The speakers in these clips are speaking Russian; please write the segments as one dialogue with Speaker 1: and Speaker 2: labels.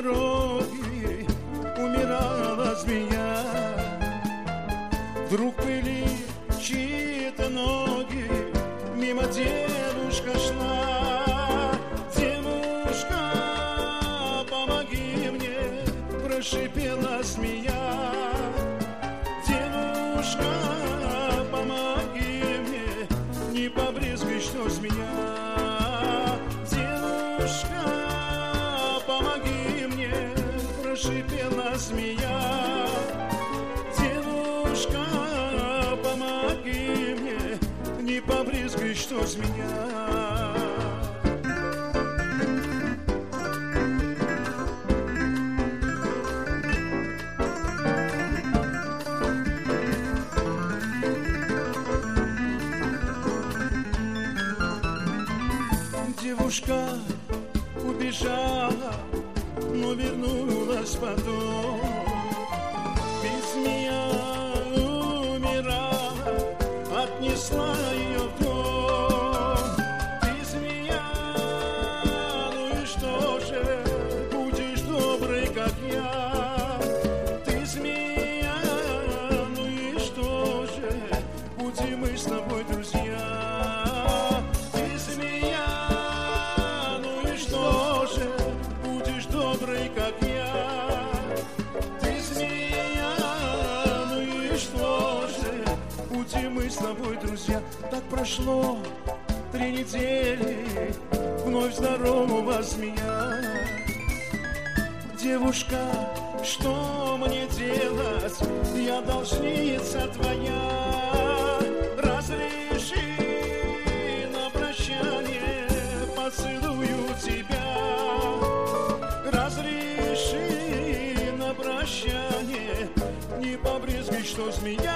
Speaker 1: дороги умирала змея. Вдруг пыли чьи-то ноги, мимо девушка шла. Девушка, помоги мне, прошипела змея. Девушка, помоги мне, не побрезгай, что змея. Девушка, помоги мне, прошипела змея. Девушка, помоги мне, не побрезгай, что змея. Девушка убежала, но вернулась потом. Ведь змея умирала, отнесла ее в дом. Ты змея, ну и что же, будешь добрый, как я. Ты змея, ну и что же, будем мы с тобой друзья. Как я, ты змея, ну и что же, будем мы с тобой друзья. Так прошло 3 недели, вновь здорова змея. Девушка, что мне делать, я должница твоя. Разреши на прощание, поцелую тебя. Разреши на прощание, не побрезгай, что змея.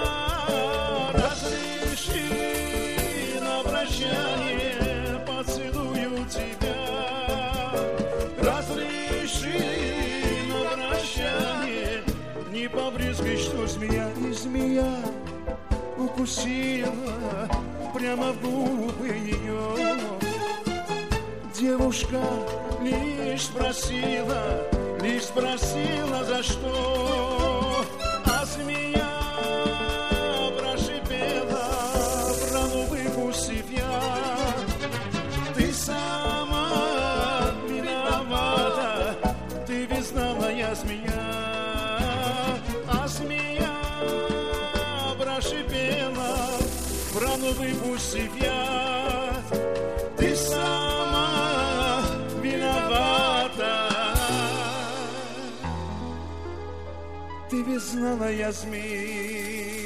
Speaker 1: Разреши на прощание, поцелую тебя. Разреши на прощание, не побрезгай, что змея. И змея укусила прямо в губы ее. Девушка лишь спросила, за что. А змея прошипела, рану выкусив я. Ты сама виновата, ты ведь знала, я змея. А змея прошипела, рану выкусив я. Ты сама виновата, ты ведь знала, я змея.